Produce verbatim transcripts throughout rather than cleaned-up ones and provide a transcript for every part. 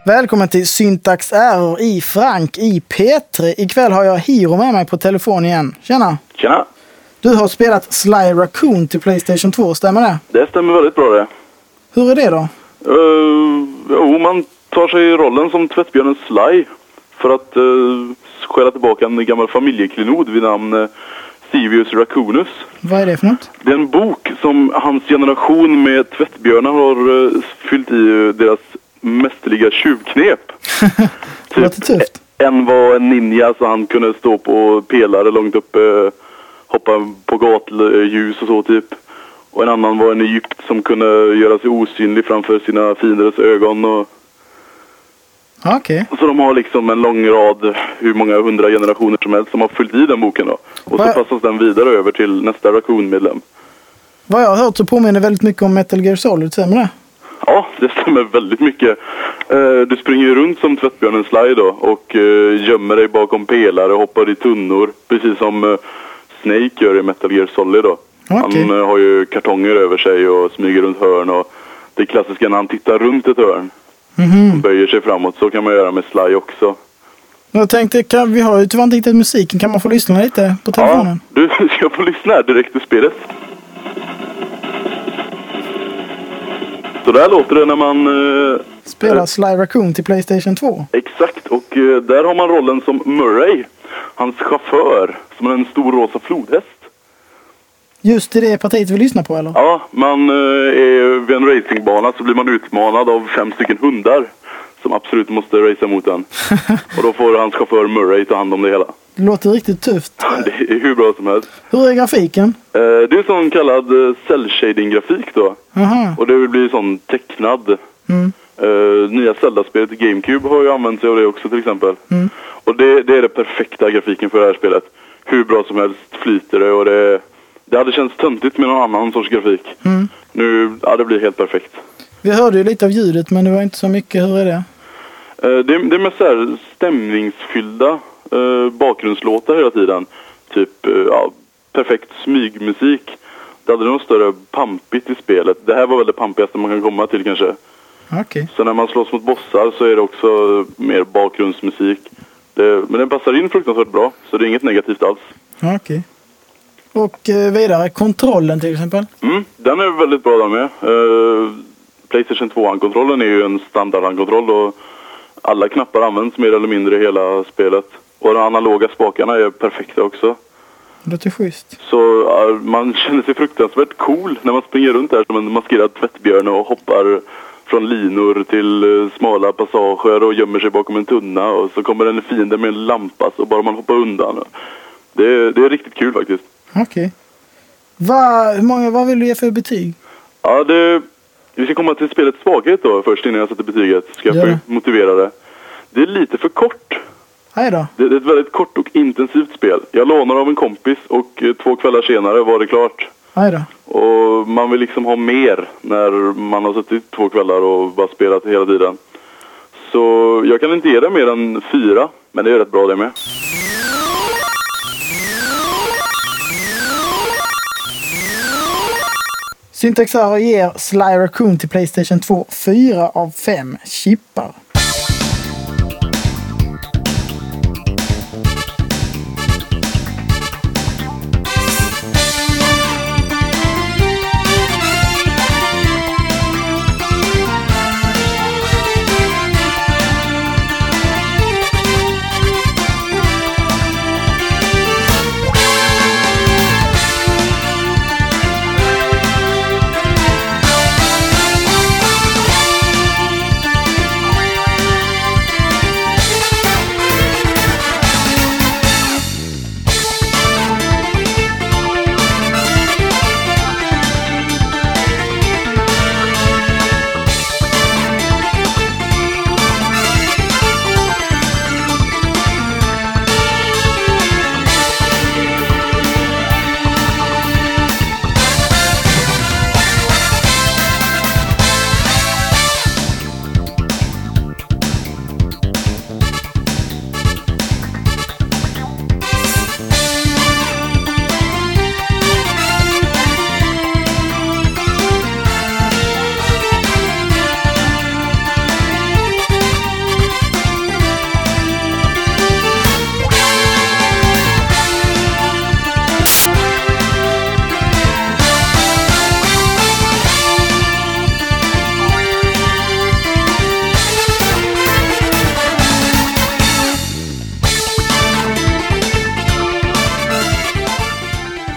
Välkommen till Syntax Error i Frank i P tre. Ikväll har jag Hiro med mig på telefon igen. Tjena! Tjena! Du har spelat Sly Raccoon till PlayStation två, stämmer det? Det stämmer väldigt bra det. Hur är det då? Uh, jo, man tar sig rollen som tvättbjörnen Sly för att uh, skälla tillbaka en gammal familjeklenod vid namn uh, Sevius Raccoonus. Vad är det för något? Det är en bok som hans generation med tvättbjörnar har uh, fyllt i uh, deras mästerliga tjuvknep. Det låter tufft. En var en ninja så han kunde stå på pelare långt uppe, uh, hoppa på gatljus och så typ. Och en annan var en egypt som kunde göra sig osynlig framför sina fienders ögon. Och... Okej. Okay. Så de har liksom en lång rad, hur många hundra generationer som helst, som har följt i den boken då. Och Va? så passas den vidare över till nästa Raccoon-medlem. Vad jag har hört så påminner väldigt mycket om Metal Gear Solid, stämmer det? Ja, det stämmer väldigt mycket. Du springer ju runt som tvättbjörnen Sly då och gömmer dig bakom pelare och hoppar i tunnor. Precis som Snake gör i Metal Gear Solid då. Okay. Han har ju kartonger över sig och smyger runt hörn och det klassiska när han tittar runt ett hörn mm-hmm. och böjer sig framåt, så kan man göra med Sly också. Jag tänkte, kan, vi har ju tyvärr inte hittat musiken, kan man få lyssna lite på telefonen? Ja, du ska få lyssna direkt i spelet. Så där låter det när man... Uh, spelar uh, Sly Raccoon till PlayStation två. Exakt, och uh, där har man rollen som Murray, hans chaufför, som är en stor rosa flodhäst. Just i det partiet vi lyssnar på, eller? Ja, man är vid en racingbana så blir man utmanad av fem stycken hundar som absolut måste racea mot den. Och då får hans chaufför Murray ta hand om det hela. Det låter riktigt tufft. Det är hur bra som helst. Hur är grafiken? Det är sån kallad cell-shading-grafik då. Aha. Och det blir sån tecknad. Mm. Uh, nya Zelda-spelet i GameCube har ju använt sig av det också till exempel. Mm. Och det, det är det perfekta grafiken för det här spelet. Hur bra som helst flyter det och det... Det hade känts töntigt med någon annan sorts grafik. Mm. Nu, ja, det blir helt perfekt. Vi hörde ju lite av ljudet, men det var inte så mycket. Hur är det? Uh, det, det är med så här stämningsfyllda uh, bakgrundslåtar hela tiden. Typ, uh, ja, perfekt smygmusik. Det hade något större pampigt i spelet. Det här var väl det pampigaste man kan komma till kanske. Okay. Så när man slåss mot bossar så är det också mer bakgrundsmusik. Det, men den passar in fruktansvärt bra, så det är inget negativt alls. Okej. Okay. Och eh, vidare, kontrollen till exempel? Mm, den är väldigt bra där med. Uh, PlayStation två-kontrollen är ju en standardhandkontroll och alla knappar används mer eller mindre i hela spelet. Och de analoga spakarna är perfekta också. Det låter schysst. Så uh, man känner sig fruktansvärt cool när man springer runt där som en maskerad tvättbjörn och hoppar från linor till uh, smala passager och gömmer sig bakom en tunna. Och så kommer en fiende med en lampa så bara man hoppar undan. Det, det är riktigt kul faktiskt. Okej. Okay. Vad, hur många, vad vill du ge för betyg? Ja, det, vi ska komma till spelets svaghet då först innan jag sätter betyget. Ska jag ja. motivera det. Det är lite för kort. Hej då. Det, det är ett väldigt kort och intensivt spel. Jag lånar av en kompis och eh, två kvällar senare var det klart. Hej då. Och man vill liksom ha mer när man har suttit två kvällar och bara spelat hela tiden. Så jag kan inte ge det mer än fyra, men det är rätt bra det med. Syntax Error ger Sly Raccoon till PlayStation två fyra av fem chippar.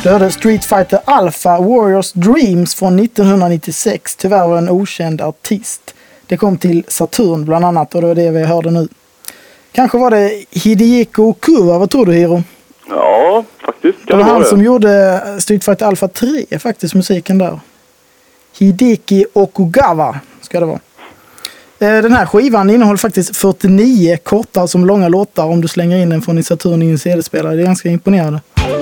Du hörde Street Fighter Alpha Warriors Dreams från nittonhundranittiosex. Tyvärr var en okänd artist. Det kom till Saturn bland annat och det var det vi hörde nu. Kanske var det Hideki Okuwa, vad tror du, Hiro? Ja, faktiskt. Det var han som gjorde Street Fighter Alpha tre, faktiskt, musiken där. Hideki Okugawa ska det vara. Den här skivan innehåller faktiskt fyrtionio korta som långa låtar om du slänger in den från i Saturn i en C D-spelare. Det är ganska imponerande.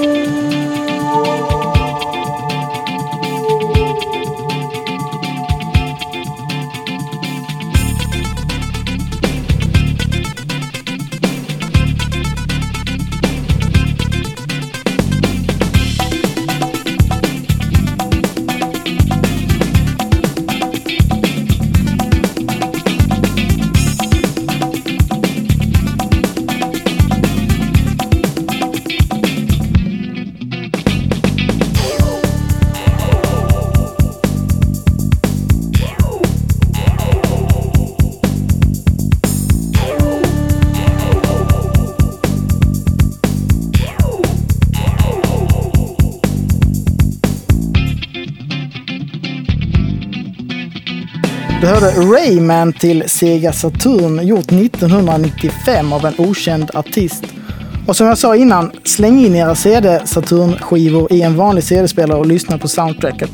Du hörde Rayman till Sega Saturn, gjort nittonhundranittiofem av en okänd artist. Och som jag sa innan, släng in era C D Saturn-skivor i en vanlig C D-spelare och lyssna på soundtracket.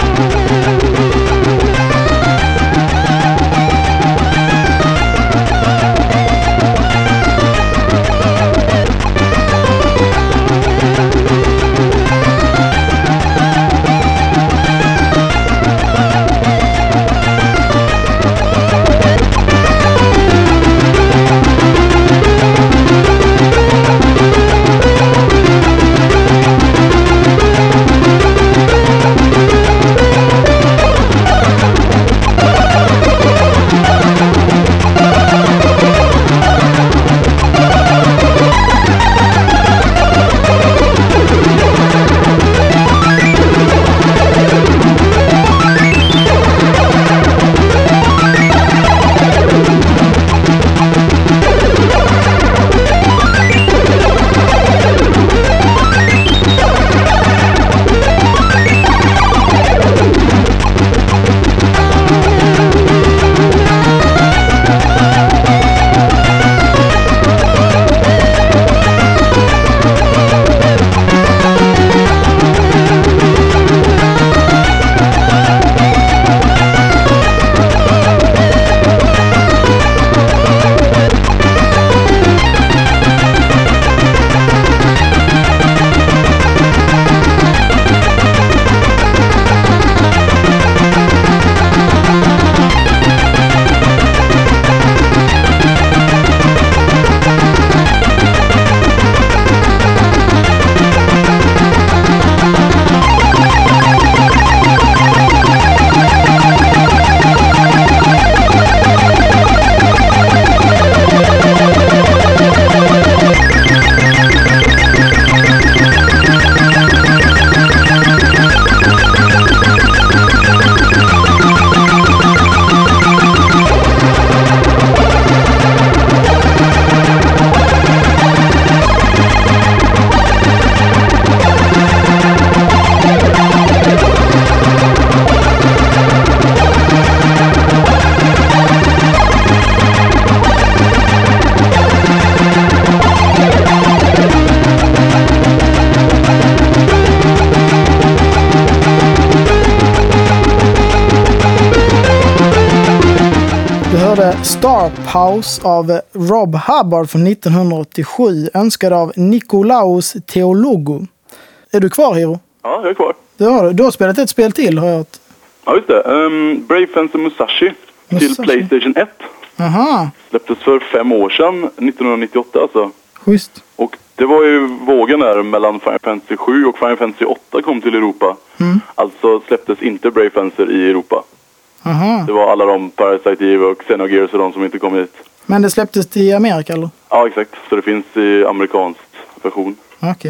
Star House av Rob Hubbard från nittonhundraåttiosju, önskad av Nikolaus Theologo. Är du kvar, Hiro? Ja, jag är kvar. Du har, du har spelat ett spel till, har jag hört. Ja, just det. Um, Brave Fencer Musashi, Musashi till PlayStation ett. Aha. Släpptes för fem år sedan, nittonhundranittioåtta alltså. Schysst. Och det var ju vågen där mellan Final Fantasy sju och Final Fantasy åtta kom till Europa. Mm. Alltså släpptes inte Brave Fencer i Europa. Aha. Det var alla de Parasite Eve och Xenogears och de som inte kom hit. Men det släpptes i Amerika, eller? Ja, exakt. Så det finns i amerikansk version. Okej. Okay.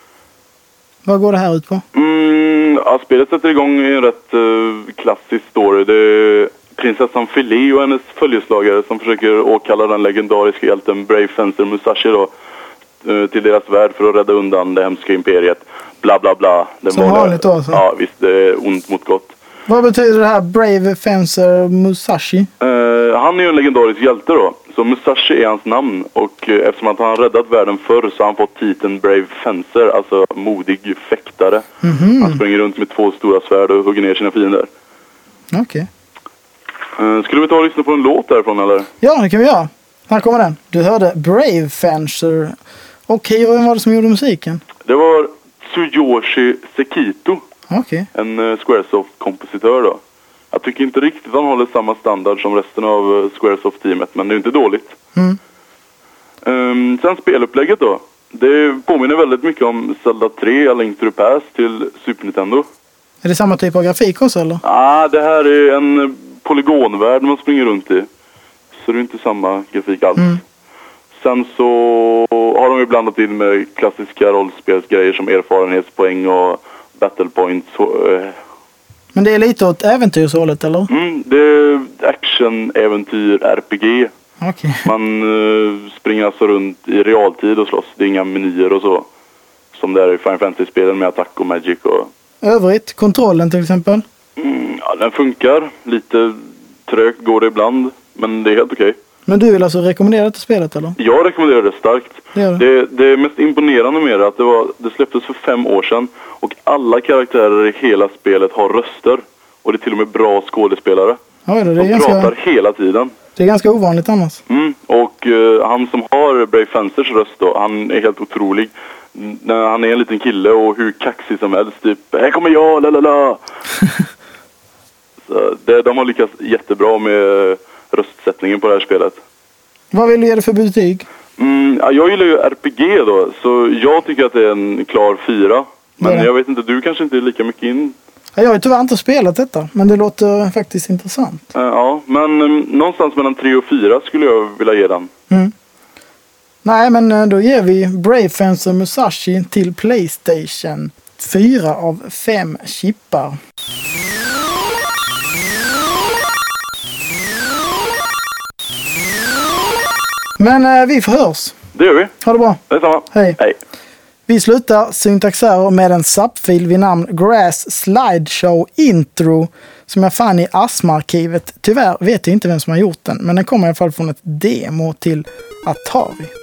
Vad går det här ut på? Mm, ja, spelet sätter igång i en rätt uh, klassisk story. Det är prinsessan Filé och hennes följeslagare som försöker åkalla den legendariska hjälten Brave Fencer Musashi då, uh, till deras värld för att rädda undan det hemska imperiet. Bla bla bla. Den Som vanligt då alltså. Ja, visst, det är ont mot gott. Vad betyder det här Brave Fencer Musashi? Uh, han är ju en legendarisk hjälte då. Så Musashi är hans namn. Och uh, eftersom att han har räddat världen förr så har han fått titeln Brave Fencer. Alltså modig fäktare. Mm-hmm. Han springer runt med två stora svärd och hugger ner sina fiender. Okej. Okay. Uh, skulle vi ta och lyssna på en låt därifrån eller? Ja, det kan vi göra. Här kommer den. Du hörde Brave Fencer. Okej, okay, vem var det som gjorde musiken? Det var Tsuyoshi Sekito. Okay. En uh, Squaresoft-kompositör då. Jag tycker inte riktigt han håller samma standard som resten av uh, Squaresoft-teamet, men det är inte dåligt. Mm. Um, sen spelupplägget då. Det påminner väldigt mycket om Zelda tre, A Link to the Past till Super Nintendo. Är det samma typ av grafik också eller? Ja, ah, det här är en polygonvärld man springer runt i. Så det är inte samma grafik alls. Mm. Sen så har de ju blandat in med klassiska rollspelsgrejer som erfarenhetspoäng och battle points. Men det är lite åt äventyrshållet eller? Mm, det är action, äventyr, R P G. Okay. Man uh, springer alltså runt i realtid och slåss. Det är inga menyer och så. Som det är i Final Fantasy-spelen med attack och magic och... Övrigt, kontrollen till exempel? Mm, ja, den funkar. Lite trögt går det ibland. Men det är helt okej. Okay. Men du vill alltså rekommendera det spelet eller? Jag rekommenderar det starkt. Det, det. Det, det mest imponerande med det är att det, var, det släpptes för fem år sedan. Och alla karaktärer i hela spelet har röster. Och det är till och med bra skådespelare. Ja, det, det är De ganska... pratar hela tiden. Det är ganska ovanligt annars. Mm, och uh, han som har Brave Fencers röst då, han är helt otrolig. När han är en liten kille och hur kaxig som helst. Typ, här kommer jag, lalala. Så det, de har lyckats jättebra med röstsättningen på det här spelet. Vad vill du ge det för betyg? Mm, ja, jag gillar ju R P G då, så jag tycker att det är en klar fyra. Men jag vet inte, du kanske inte är lika mycket in. Jag har ju tyvärr inte spelat detta, men det låter faktiskt intressant. Ja, men um, någonstans mellan tre och fyra skulle jag vilja ge den. Mm. Nej, men då ger vi Brave Fencer Musashi till PlayStation. Fyra av fem chippar. Men eh, vi förhörs. Det gör vi. Ha det bra. Detsamma. Hej. Hej. Vi slutar syntaxer med en subfil vid namn Grass Slideshow Intro som jag fann i A S M-arkivet. Tyvärr vet jag inte vem som har gjort den, men den kommer i alla fall från ett demo till Atari.